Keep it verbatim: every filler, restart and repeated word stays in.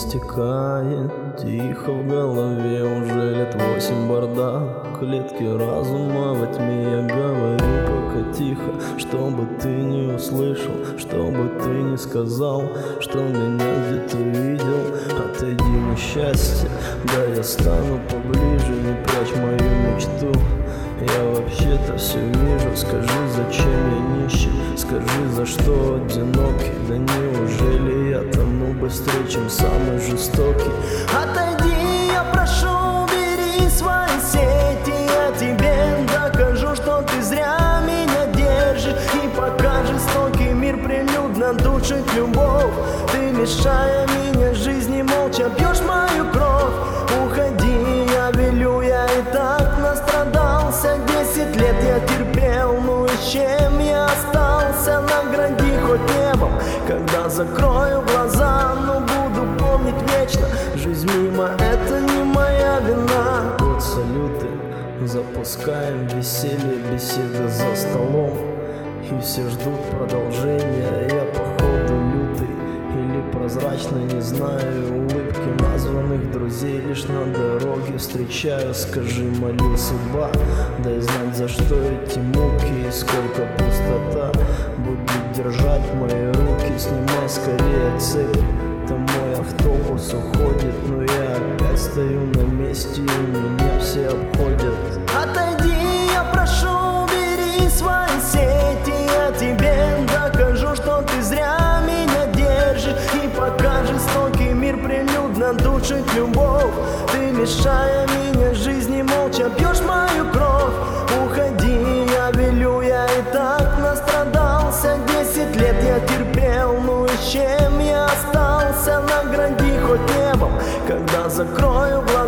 стекает тихо в голове. Уже лет восемь бардак, клетки разума во тьме. Я говорю пока тихо, чтобы ты не услышал, чтобы ты не сказал, что меня где-то видел. Отойди на счастье, да я стану поближе, не прячь мою мечту. Я вообще-то все вижу, скажи, зачем я нищий, скажи, за что одинокий. Да неужели я тону быстрее, чем самый жестокий? Отойди, я прошу, убери свои сети. Я тебе докажу, что ты зря меня держишь. И пока жестокий мир прилюдно душит любовь, ты, лишая меня жизни, молча пьешь мою кровь. Уходи, я велю, я и так настрадался. Десять лет я терпел, ну и с чем я остался? Награди хоть небом, когда закрою глаза. Но буду помнить вечно, жизнь мимо, это не моя вина. Год салюты, запускаем веселье, беседы за столом. И все ждут продолжения, я походу лютый или прозрачный, не знаю. Улыбки названных друзей лишь на дороге встречаю. Скажи, молю, судьба, дай знать, за что эти муки и сколько пустота будет держать мои руки. Снимай скорее цепь, это мой автобус уходит, но я опять стою на месте и меня все обходят. Отойди, я прошу, убери свои сети. Я тебе докажу, что ты зря меня держишь. И пока жестокий мир прилюдно душит любовь, ты, лишая меня жизни, молча пьешь мою кровь. Уходи, я велю, я и так настрадался. Десять лет я терпел, ну и с чем я остался? Награди хоть небом, когда закрою глаза.